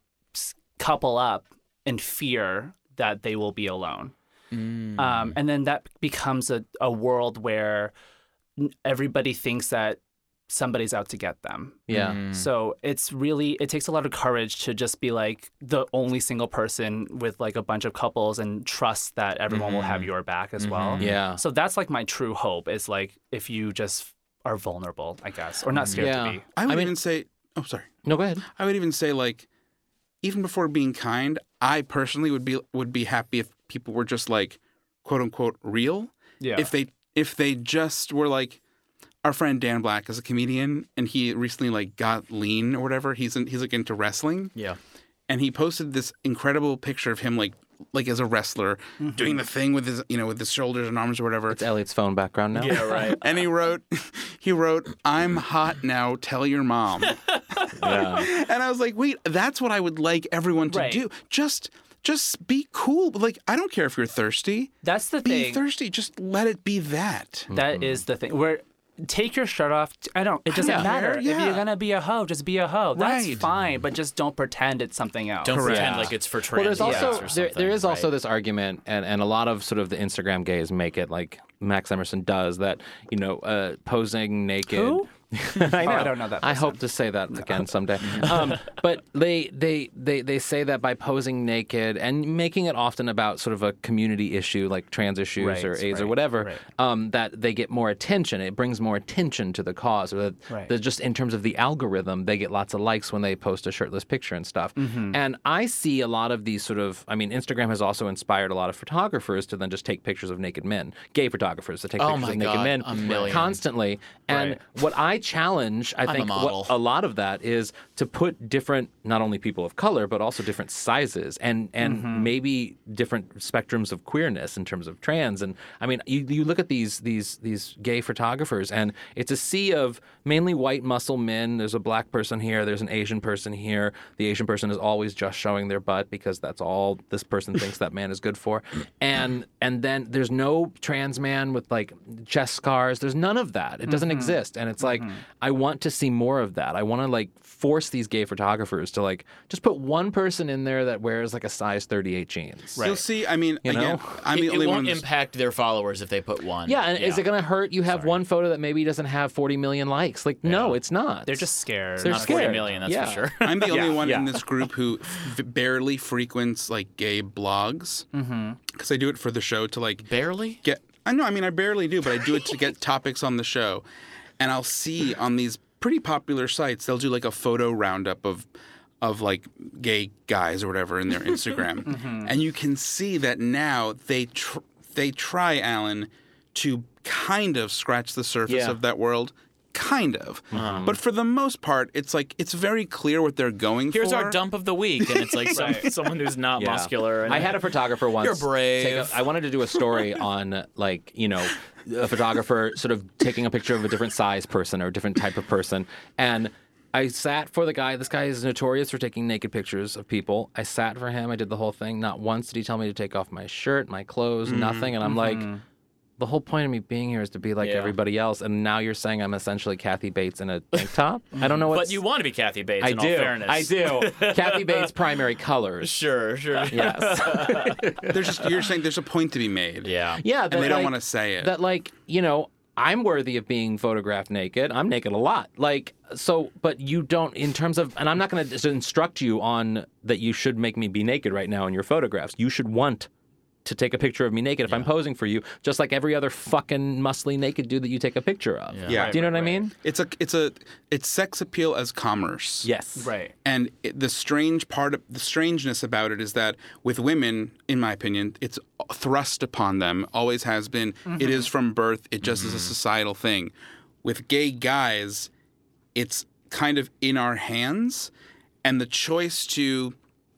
s- couple up in fear that they will be alone. Um, and then that becomes a, a world where n- everybody thinks that somebody's out to get them. Yeah. So it's really, it takes a lot of courage to just be like the only single person with like a bunch of couples and trust that everyone will have your back as well. Yeah. So that's like my true hope is like if you just are vulnerable, I guess, or not scared Yeah. to be. I would I mean- even say, oh, sorry. No, go ahead. I would even say, like, even before being kind, I personally would be would be happy if people were just like, quote unquote, real. Yeah. If they if they just were like, our friend Dan Black is a comedian, and he recently like got lean or whatever. He's in, he's like into wrestling, Yeah. and he posted this incredible picture of him like like as a wrestler doing the thing with his you know with his shoulders and arms or whatever. It's Elliot's phone background now. Yeah, right. And he wrote, he wrote, "I'm hot now. Tell your mom." Yeah. And I was like, wait, that's what I would like everyone to Right. do. Just, just be cool. Like, I don't care if you're thirsty. That's the Be thing. thirsty. Just let it be that. That is the thing. Where take your shirt off. I don't. It doesn't don't matter. care, If yeah. you're gonna be a hoe, just be a hoe. That's Right. fine. But just don't pretend it's something else. Don't Correct. pretend like it's for trans Well, there's also or there, something. there is also right? this argument, and, and a lot of sort of the Instagram gays make it like Max Emerson does that. You know, uh, posing naked. Who? I know. Oh, I don't know that I person. hope to say that again someday. um, but they, they they they say that by posing naked and making it often about sort of a community issue like trans issues Right, or AIDS or right, whatever, right. um, that they get more attention. It brings more attention to the cause. Or that, Right. that just in terms of the algorithm, they get lots of likes when they post a shirtless picture and stuff. Mm-hmm. And I see a lot of these sort of. I mean, Instagram has also inspired a lot of photographers to then just take pictures of naked men, gay photographers to take Oh pictures my of naked God, men a million. constantly. And Right. what I challenge, I I'm a think, model. what, a lot of that is to put different, not only people of color, but also different sizes and and Mm-hmm. maybe different spectrums of queerness in terms of trans. And I mean, you, you look at these these these gay photographers, and it's a sea of mainly white muscle men. There's a black person here. There's an Asian person here. The Asian person is always just showing their butt because that's all this person thinks that man is good for. And and then there's no trans man with like chest scars. There's none of that. It doesn't exist. And it's like I want to see more of that. I want to like force these gay photographers to like just put one person in there that wears like a size thirty-eight jeans. You'll see. I mean, You know? again, I'm the it, only it one. won't that's- impact their followers if they put one. Yeah, and is it going to hurt? You have one photo that maybe doesn't have forty million likes. Like, no, it's not. They're just scared. They're Not scared. forty million, that's Yeah. for sure. I'm the only Yeah, one in yeah. this group who f- barely frequents like gay blogs because I do it for the show to like Barely? get. I know. I mean, I barely do, but I do it to get topics on the show, and I'll see on these pretty popular sites they'll do like a photo roundup of of like gay guys or whatever in their Instagram, and you can see that now they tr- they try, Alan, to kind of scratch the surface Yeah. of that world. Kind of. Mm-hmm. But for the most part, it's like it's very clear what they're going Here's for. our dump of the week, and it's like some, someone who's not Yeah. muscular. And I had a photographer once. You're brave. take a- I wanted to do a story on, like, you know, a photographer sort of taking a picture of a different size person or a different type of person. And I sat for the guy. This guy is notorious for taking naked pictures of people. I sat for him. I did the whole thing. Not once did he tell me to take off my shirt, my clothes, Mm-hmm. nothing. And I'm like, the whole point of me being here is to be like Yeah. everybody else. And now you're saying I'm essentially Kathy Bates in a tank top? I don't know what. But you want to be Kathy Bates, I in do. all fairness. I do. Kathy Bates' primary colors. Sure, sure. Yes. There's just you're saying there's a point to be made. Yeah. Yeah, that, And they don't like, want to say it. That, like, you know, I'm worthy of being photographed naked. I'm naked a lot. Like, so, but you don't, in terms of, and I'm not going to instruct you on that you should make me be naked right now in your photographs. You should want to take a picture of me naked if I'm posing for you, just like every other fucking muscly naked dude that you take a picture of. Yeah. Do you know what I mean? It's a it's a it's sex appeal as commerce. Yes. Right. And it, the strange part of the strangeness about it is that with women, in my opinion, it's thrust upon them, always has been. It is from birth. It just is a societal thing. With gay guys, it's kind of in our hands, and the choice to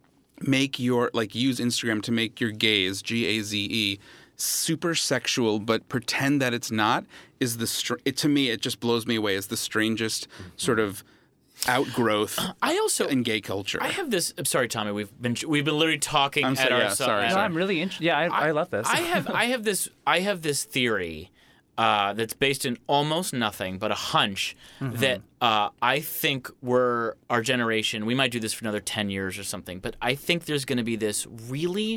make your like use Instagram to make your gaze, G A Z E, super sexual, but pretend that it's not is the str- it, to me it just blows me away. Is the strangest sort of outgrowth I also in gay culture. I have this. I'm sorry, Tommy. We've been we've been literally talking I'm at sorry, our. yeah, sorry, at No, sorry. I'm really interested. Yeah, I, I love this. I have I have this I have this theory uh, that's based in almost nothing but a hunch Mm-hmm. that uh, I think we're our generation. We might do this for another ten years or something, but I think there's going to be this really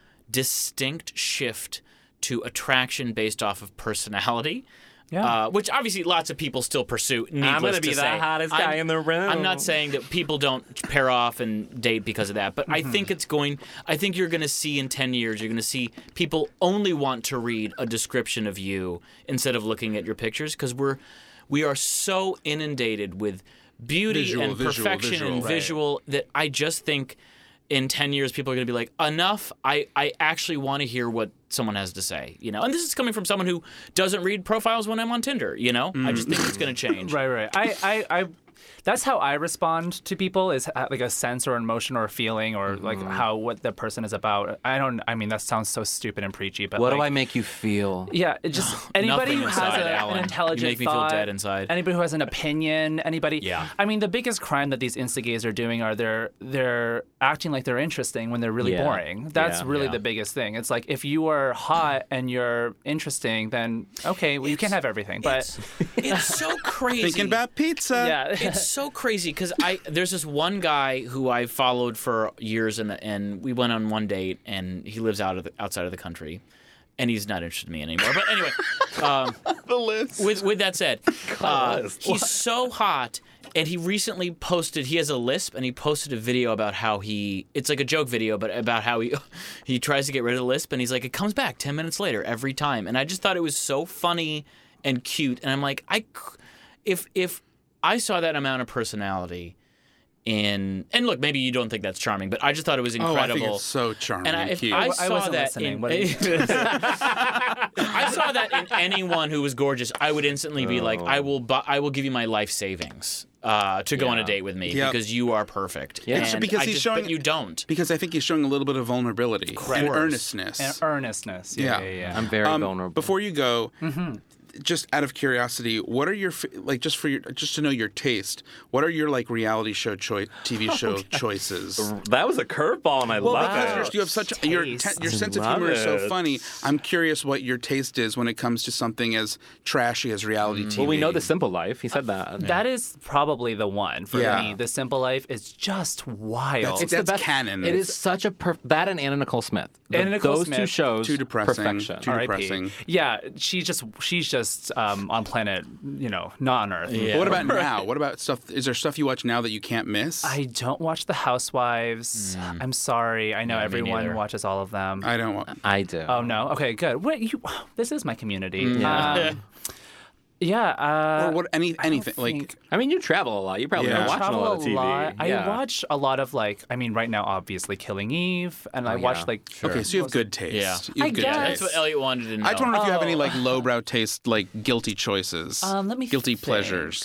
distinct shift to attraction based off of personality. Yeah. Uh, which obviously lots of people still pursue. Needless gonna to be the say. hottest guy I'm- in the room. I'm not saying that people don't pair off and date because of that, but I think it's going. I think you're going to see in ten years, you're going to see people only want to read a description of you instead of looking at your pictures because we're we are so inundated with beauty Visual, and visual, perfection visual. and Right. visual that I just think in ten years people are going to be like, enough. I, I actually want to hear what someone has to say, you know. And this is coming from someone who doesn't read profiles when I'm on Tinder, you know. I just think it's going to change. Right, right. I, I, I, that's how I respond to people is uh, like a sense or emotion or a feeling or like how what the person is about. I don't. I mean, that sounds so stupid and preachy, but What do like, I make you feel? Yeah, it just anybody Nothing who has inside, a, Alan. an intelligent You make me feel thought, dead inside. Anybody who has an opinion, anybody. Yeah. I mean, the biggest crime that these instigators are doing are they're they're acting like they're interesting when they're really Yeah. boring. That's Yeah. really Yeah. the biggest thing. It's like if you are hot and you're interesting, then okay, well you can't have everything. But It's so crazy. Thinking about pizza. yeah, It's so crazy because I there's this one guy who I followed for years and and we went on one date and he lives out of the, outside of the country, and he's not interested in me anymore. But anyway, um, The list. with with that said, uh, he's so hot. And he recently posted. He has a lisp, and he posted a video about how he. It's like a joke video, but about how he he tries to get rid of the lisp, and he's like, it comes back ten minutes later every time. And I just thought it was so funny and cute. And I'm like, I, c- if if I saw that amount of personality in, and look, maybe you don't think that's charming, but I just thought it was Oh, I incredible. think it's so charming And I, and if cute. I I saw wasn't that listening. in, What did I saw that in anyone who was gorgeous, I would instantly be like, I will, bu- I will give you my life savings uh, to go on a Yeah. date with me Yep. because you are perfect. Yeah. And because I he's just- showing- but you don't. because I think he's showing a little bit of vulnerability and course. earnestness. and earnestness. Yeah, Yeah. yeah, yeah. I'm very Um, vulnerable. Before you go, just out of curiosity, what are your f- like just for your just to know your taste? What are your like reality show choi- T V show choices? that was a curveball, and I Well, love because it. you're, you have such a, your Taste. te- your sense of Love humor is so it. funny. I'm curious what your taste is when it comes to something as trashy as reality T V. Well, we know The Simple Life. He said that. That is probably the one for Yeah. me. The Simple Life is just wild. That's- It's the that's best. canon. It is such a perf- that and Anna Nicole Smith. The- Anna Nicole those Smith, two shows. too depressing. Perfection. Too R I P. depressing. Yeah, she's just she's just um, on planet, you know, not on Earth. Yeah. But what about now? What about stuff? Is there stuff you watch now that you can't miss? I don't watch The Housewives. I'm sorry. I know Yeah, me everyone neither. watches all of them. I don't want. I do. Oh no. Okay, good. Wait, you, this is my community. Mm. Yeah. Um, Yeah. Uh, or what? Any I don't anything like? think- I mean, you travel a lot. You probably Yeah. are watching travel a lot of T V. lot. Yeah. I watch a lot of like. I mean, right now, obviously, Killing Eve, and I Oh, watch yeah. like. Okay, so you have good taste. Yeah. You have I good guess. That's taste. what Elliot wanted to know. I just wonder if you have any Oh. like lowbrow taste, like guilty choices. Um, let me guilty think. pleasures.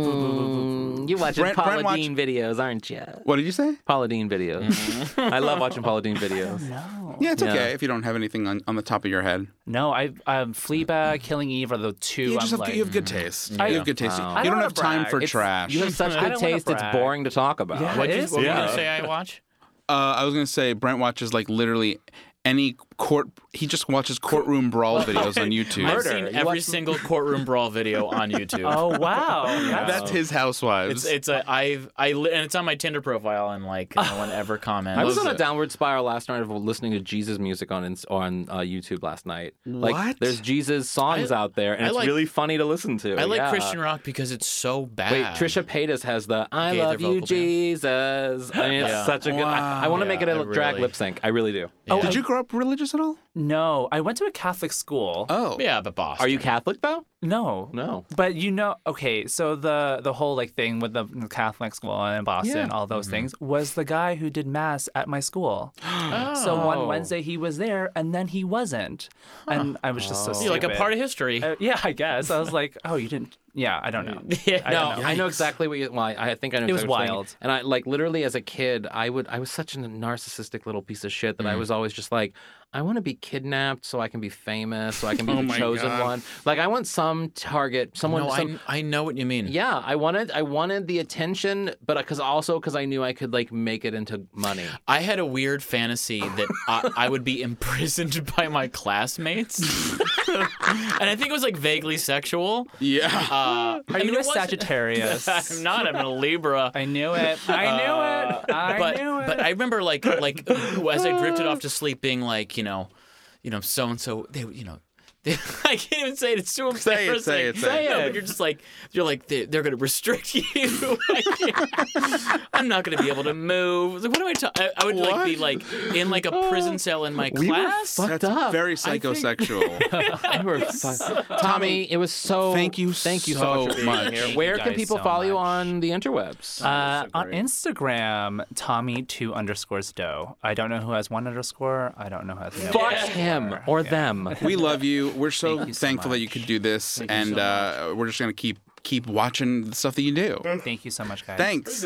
Mm, you watching Brent- Paula Brent watch- Dean videos, aren't you? What did you say? Paula Dean videos. I love watching Paula Dean videos. No. Yeah, it's Yeah. okay if you don't have anything on, on the top of your head. No, I um, Fleabag, Killing Eve are the two. You I'm just have, like, you have good taste. I- you have good taste. Wow. You I don't don't have wanna time brag. for It's- trash. You have such I good don't wanna taste, it's brag. boring to talk about. Yeah. What'd It you, is what were you Yeah. gonna say? I watch. Uh, I was gonna say Brent watches like literally any court. He just watches courtroom brawl videos on YouTube. I've Murder. seen You every watch- single courtroom brawl video on YouTube. Oh wow. That's- That's his housewives. It's it's a I've I li- and it's on my Tinder profile and like no one ever comments. I was on a it. downward spiral last night of listening to Jesus music on ins- on uh, YouTube last night. Like, What? there's Jesus songs I- out there, and I it's like- really funny to listen to. I like yeah. Christian rock because it's so bad. Wait, Trisha Paytas has the "I Okay, their love you, vocal band. Jesus." I mean, it's Yeah. such a good. I, I want to make it a Yeah, I drag really- lip sync. I really do. Oh, did you grow up religious at all? No, I went to a Catholic school. Oh, Yeah, but Boston. Are you Catholic though? No. No. But you know, okay, so the the whole like thing with the Catholic school in Boston, Yeah. all those things, was the guy who did mass at my school. So Oh. one Wednesday he was there, and then he wasn't, and I was just so You're like a stupid. part of history. Uh, yeah, I guess. I was like, oh, you didn't. Yeah, I don't know. Yeah. I No, don't know. I know exactly what you. Well, I I think I know. It was exactly what you're saying. wild. And I like literally as a kid, I would. I was such a narcissistic little piece of shit that I was always just like, I want to be kidnapped so I can be famous, so I can be Oh the my chosen God. one. Like I want some target, someone. No, some, I I know what you mean. Yeah, I wanted I wanted the attention, but because also because I knew I could like make it into money. I had a weird fantasy that I, I would be imprisoned by my classmates, and I think it was like vaguely sexual. yeah. Uh, Are I mean, you it a wasn't- Sagittarius? I'm not. I'm a Libra. I knew it. I knew it. I but knew it. but I remember like like as I drifted off to sleep, being like you know, you know so and so they you know. They, I can't even say it. It's too embarrassing. Say it, say it, say No, it. but you're just like you're like they, they're going to restrict you. I can't- I'm not going to be able to move. Like, what do I? Ta- I, I would like be like in like a prison cell in my class. fucked That's up. very psychosexual. You were fun. Tommy, it was so. Thank you Thank you so, so much for being much. here. Thank Where you can guys people so follow you much. on the interwebs? Uh, on Instagram, Tommy two underscores dough. I don't know who has one underscore. I don't know who has no. Fuck him or them. We love you. We're so Thank you so thankful that you much. could do this, you and so uh, we're just gonna keep keep watching the stuff that you do. Thank you so much, guys. Thanks.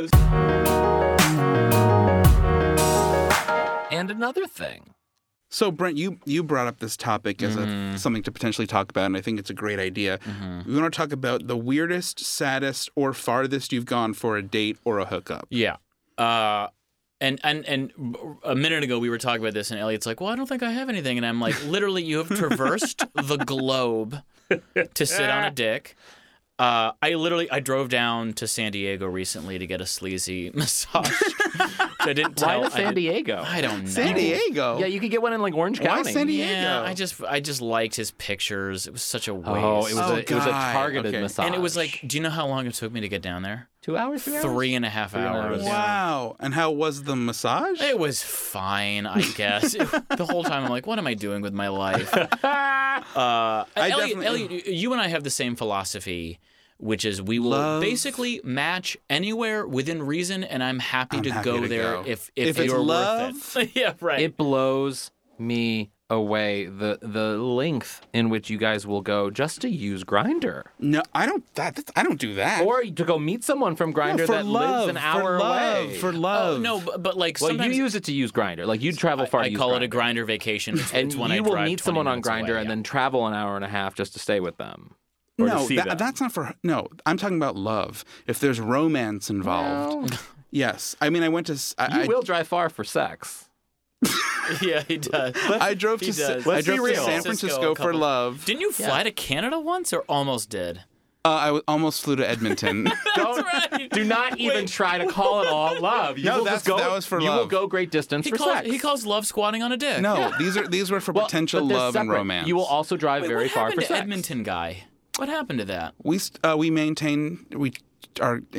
And another thing. So, Brent, you you brought up this topic as a, something to potentially talk about, and I think it's a great idea. We want to talk about the weirdest, saddest, or farthest you've gone for a date or a hookup. Yeah. Uh, and and and a minute ago we were talking about this, and Elliot's like, "Well, I don't think I have anything," and I'm like, "Literally, you have traversed the globe to sit on a dick." Uh, I literally I drove down to San Diego recently to get a sleazy massage. Which I didn't tell. Why to I San did- Diego? I don't know. San Diego? Yeah, you could get one in like Orange Why County. San Diego? Yeah, I just I just liked his pictures. It was such a waste. Oh, it was Oh, a it was a God. targeted Okay. massage. and it was like, do you know how long it took me to get down there? two hours, three hours. Three and a half and a half hours. hours. Wow. And how was the massage? It was fine, I guess. It- the whole time I'm like, what am I doing with my life? Uh, I Elliot, definitely- Elliot, you and I have the same philosophy, which is we will Love. basically match anywhere within reason, and I'm happy I'm to happy go to there go. if if, If it's you're love, worth it. Yeah, right. It blows me away the the length in which you guys will go just to use Grindr, No, I don't. That, that- I don't do that. or to go meet someone from No, Grindr for that love, lives an hour for love, away. For love. Oh, no, but, but like well, you sometimes use it to use Grindr. Like you travel far. I to use call it a Grindr. grinder vacation. It's, And it's when you I will drive meet twenty someone on minutes Grindr away, and yeah. then travel an hour and a half just to stay with them. Or No, to see that, them. that's not for. No, I'm talking about love. If there's romance involved, yes. I mean, I went to. s- I, You I- will drive far for sex. Yeah, he does. I drove He to. Sa- does. I Let's drove be to real. San Francisco Francisco a for couple- love. Didn't you fly to Canada once, or almost did? Uh, I w- almost flew to Edmonton. Don't right. do not even Wait. try to call it all love. You No, will that's- just go, that was for you will love. go great distance He for calls, sex. he calls love squatting on a dick. No, these are these were for Well, potential but they're love and separate. romance. You will also drive Wait, very what far happened for to sex. Edmonton guy? What happened to that? We st- uh, we maintain we are in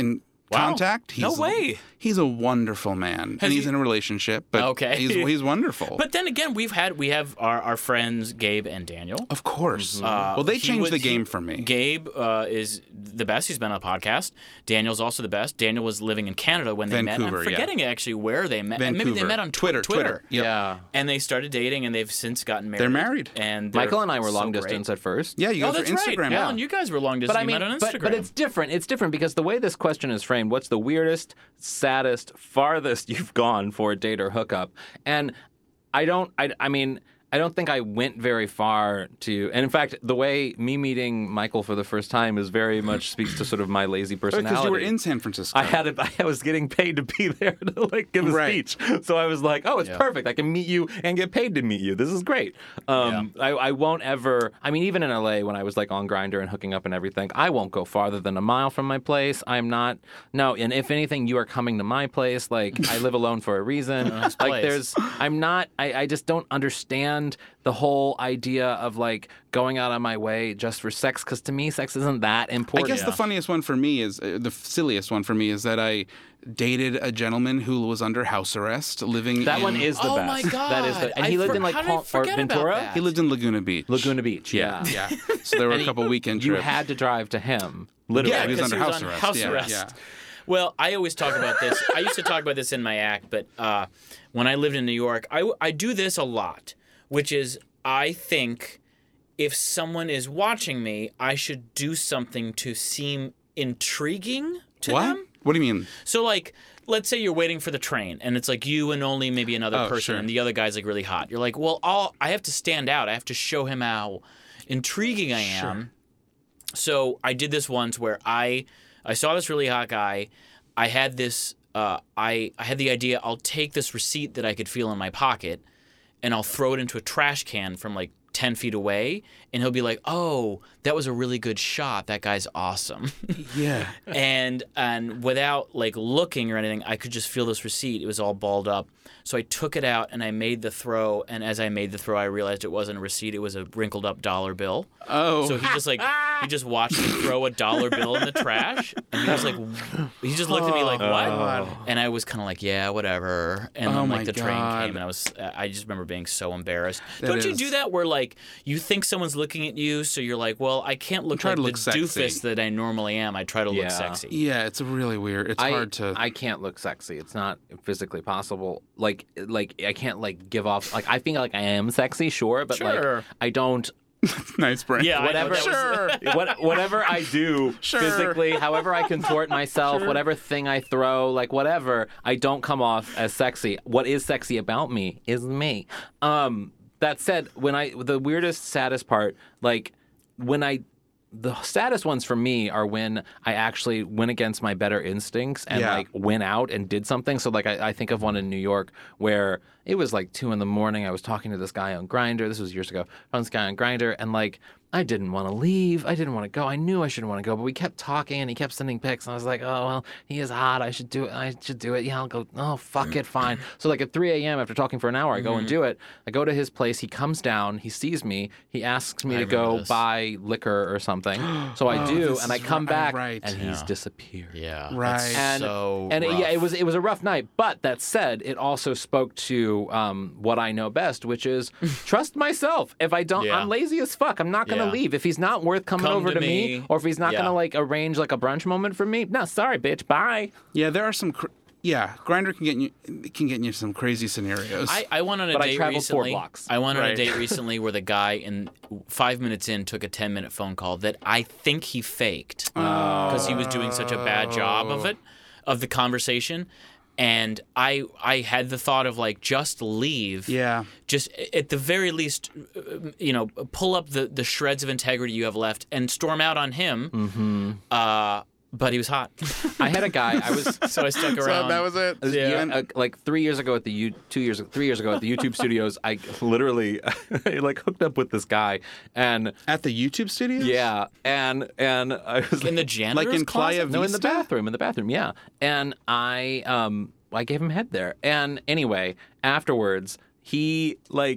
Wow. contact. He's, No way. He's a wonderful man, and he's he- in a relationship. But Okay. he's he's wonderful. But then again, we've had we have our, our friends Gabe and Daniel. of course. Uh, well, they he changed was- the he- game for me. Gabe uh, is the best. He's been on the podcast. Daniel's also the best. Daniel was living in Canada when they met. Vancouver, I'm yeah. forgetting actually where they met. Maybe they Vancouver. met on Twitter. Twitter. Twitter. Yep. Yeah. And they started dating, and they've since gotten married. They're married. And they're Michael and I were so long great. distance at first. Yeah, you Oh, guys that's are right. Instagram. Alan, you guys were long distance. But I you mean, met on but, Instagram. but it's different. It's different because the way this question is framed, what's the weirdest, saddest, farthest you've gone for a date or hookup? And I don't, I, I mean, I don't think I went very far to, and in fact, the way me meeting Michael for the first time is very much speaks to sort of my lazy personality. Because you were in San Francisco. I had it. I was getting paid to be there to like give a Right. speech, so I was like, "Oh, it's Yeah. perfect. I can meet you and get paid to meet you. This is great." Um, I, I won't ever. I mean, even in L A, when I was like on Grindr and hooking up and everything, I won't go farther than a mile from my place. I'm not. No, and if anything, you are coming to my place. Like I live alone for a reason. like place. there's. I'm not. I, I just don't understand the whole idea of like going out of my way just for sex, because to me, sex isn't that I important. guess the funniest one for me is uh, the silliest one for me is that I dated a gentleman who was under house arrest, living. That in, one is the Oh best. my God. That is the, and I he lived for- in like how did I Palm, or forget about Ventura. that? He lived in Laguna Beach. Laguna Beach. Yeah. Yeah. So there were And a he- couple weekend You trips. had to drive to him. Literally. Yeah, he was 'cause under house on arrest. house Yeah, arrest. yeah. Well, I always talk about this. I used to talk about this in my act, but uh, when I lived in New York, I, I do this a lot, which is I think if someone is watching me, I should do something to seem intriguing to What? them. What do you mean? So, like, let's say you're waiting for the train, and it's like you and only maybe another Oh, person, sure. and the other guy's like really hot. You're like, well, I'll, I have to stand out. I have to show him how intriguing I am. So I did this once where I I saw this really hot guy. I had this uh, I I had the idea I'll take this receipt that I could feel in my pocket, and I'll throw it into a trash can from like ten feet away, and he'll be like, "Oh, that was a really good shot. That guy's awesome." Yeah. and and without like looking or anything, I could just feel this receipt. It was all balled up. So I took it out and I made the throw. And as I made the throw, I realized it wasn't a receipt. It was a wrinkled up dollar bill. Oh. So he just like he just watched me throw a dollar bill in the trash, and he was like, he just looked at me like, what? And I was kind of like, yeah, whatever. And Oh then my like the train God. came, and I was I just remember being so embarrassed. That Don't you is- do that where like you think someone's looking at you, so you're like, well, I can't look Try like to the look sexy. doofus that I normally am. I try to Yeah. look sexy. Yeah, it's really weird. It's I, hard to. I can't look sexy. It's not physically possible. Like, like I can't like give off. Like, I feel like I am sexy, sure, but Sure. like I don't. nice brain. Yeah, I know, Whatever, that was- what, whatever I do Sure. physically, however I contort myself, whatever thing I throw, like whatever, I don't come off as sexy. What is sexy about me is me. Um, that said, when I the weirdest, saddest part, like when I. The saddest ones for me are when I actually went against my better instincts and Yeah. like went out and did something. So like I, I think of one in New York where it was like two in the morning. I was talking to this guy on Grindr. This was years ago. I was this guy on Grindr, and like I didn't want to leave. I didn't want to go. I knew I shouldn't want to go, but we kept talking and he kept sending pics, and I was like, oh well, he is hot. I should do it. I should do it. Yeah, I'll go. Oh fuck it, fine. So like at three a.m. after talking for an hour, I go and do it. I go to his place. He comes down. He sees me. He asks me I to remember go this. buy liquor or something. So I do, this and I is come ri- back, right. and he's Yeah. disappeared. Yeah, Right. that's And so and it- yeah, it rough. was it was a rough night. But that said, it also spoke to um, what I know best, which is trust myself. If I don't, Yeah. I'm lazy as fuck. I'm not gonna Yeah. leave. If he's not worth coming Come over to to me, me. or if he's not Yeah. gonna like arrange like a brunch moment for me, no, sorry, bitch, bye. Yeah, there are some. Cr- yeah, Grindr can get you can get you some crazy scenarios. I, I went on a But I date traveled four recently. blocks. I went on a Right. date recently where the guy in five minutes in took a ten minute phone call that I think he faked because he was doing such a bad job of it, of the conversation. And I I had the thought of like just leave. yeah. Just at the very least, uh, you know, pull up the, the shreds of integrity you have left and storm out on him. Mm-hmm. Uh, but he was hot, I had a guy. I was. so I stuck So around. that was it. Yeah. You- uh, like three years ago at the U, two years, three years ago at the YouTube studios, I literally like hooked up with this guy, and At the YouTube studio. yeah, and and I was in the like, janitor's like in closet? Playa no, in the Vista? bathroom, in the bathroom, yeah, and I um I gave him head there, and anyway, afterwards he like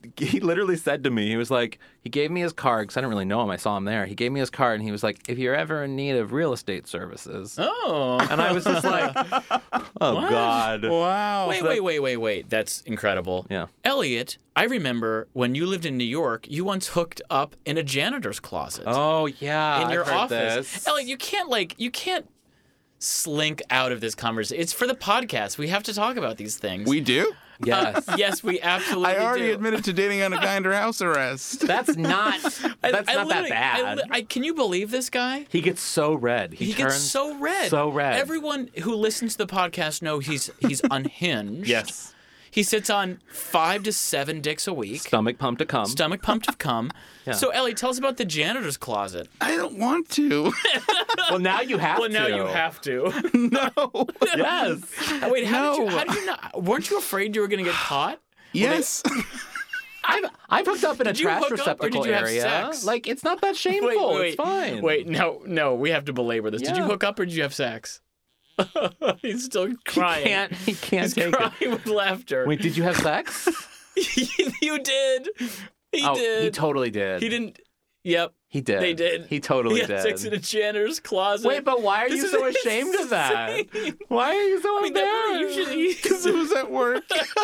he literally said to me, he was like, he gave me his card because I didn't really know him. I saw him there. He gave me his card and he was like, if you're ever in need of real estate services. Oh. And I was just like, oh, What? God. Wow. Wait, wait, wait, wait, wait. That's incredible. Yeah. Elliot, I remember when you lived in New York, you once hooked up in a janitor's closet. Oh, yeah. in your I've heard office. This. Elliot, you can't, like, you can't slink out of this conversation. It's for the podcast. We have to talk about these things. We do? Yes. Uh, yes, we absolutely I already do. admitted to dating on a guy under house arrest. That's not, that's I- not I that literally- bad. I li- I- can you believe this guy? he gets so red. He, He turns gets so red. So red. Everyone who listens to the podcast know he's he's unhinged. Yes. He sits on five to seven dicks a week. Stomach pumped to come. Stomach pumped to cum. Yeah. So, Ellie, tell us about the janitor's closet. I don't want to. Well, now you have Well, to. now you have to. No. Yes. Wait, how, did you, No. how did you not? Weren't you afraid you were going to get caught? Yes. I've, I've hooked up in a Did you trash hook up, or did receptacle you have area. sex? Like, it's not that shameful. Wait, wait, It's fine. Wait, no, no, we have to belabor this. Did you Yeah. hook up or did you have sex? He's still crying. He can't, he can't He's take crying it. with laughter. Wait, did you have sex? You did. He oh, did. he totally did. He didn't. Yep. He did. They did. He totally He had did. sex in a janitor's closet. Wait, but why are This you is so ashamed of that? insane. Why are you so I mean, that embarrassed? usually. Because it was at work.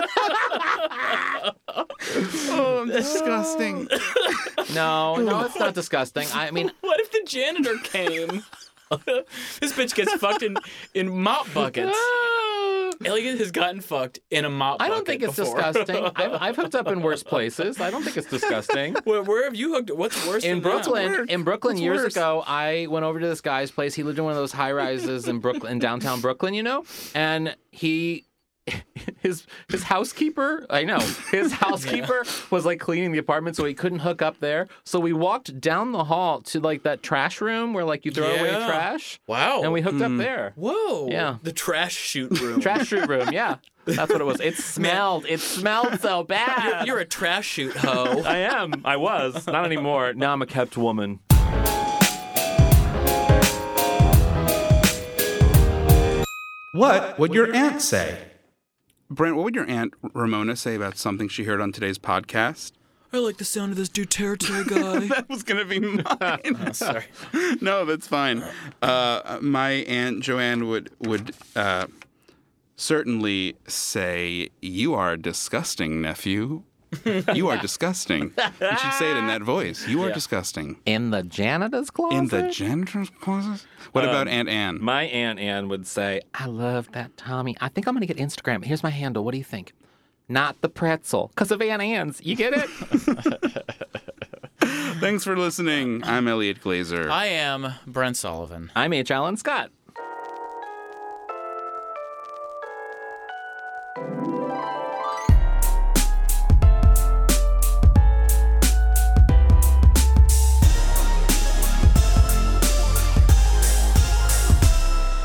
Oh, I'm disgusting. No, no, it's not disgusting. I mean, What if the janitor came? This bitch gets fucked in, in mop buckets. Elliot has gotten fucked in a mop bucket I don't think it's before. disgusting. I've, I've hooked up in worse places. I don't think it's disgusting. Where, where have you hooked? What's worse In than Brooklyn, that? in Brooklyn What's years worse? ago, I went over to this guy's place. He lived in one of those high rises in Brooklyn, in downtown Brooklyn, you know, and he. His his housekeeper, I know, his housekeeper was like cleaning the apartment, so he couldn't hook up there. So we walked down the hall to like that trash room where like you throw away Yeah. trash, Wow. and we hooked up there. Whoa. Yeah. The trash shoot room. Trash shoot room, yeah, that's what it was. It smelled, it smelled so bad. You're a trash shoot hoe. I am. I was. Not anymore. Now I'm a kept woman. What would your aunt say? Brent, what would your aunt Ramona say about something she heard on today's podcast? I like the sound of this Duterte guy. That was going to be mine. Oh, sorry. No, that's fine. Uh, my aunt Joanne would would uh, certainly say, "You are disgusting, nephew. You are disgusting." You should say it in that voice. You are Yeah. disgusting. In the janitor's closet? In the janitor's closet? What about Aunt Anne? My Aunt Anne would say, I love that Tommy. I think I'm going to get Instagram. Here's my handle. What do you think? Not the pretzel. Because of Aunt Anne's. You get it? Thanks for listening. I'm Elliot Glazer. I am Brent Sullivan. I'm H. Allen Scott.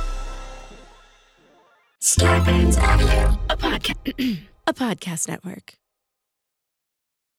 Scarpins Audio. A podcast, a podcast network.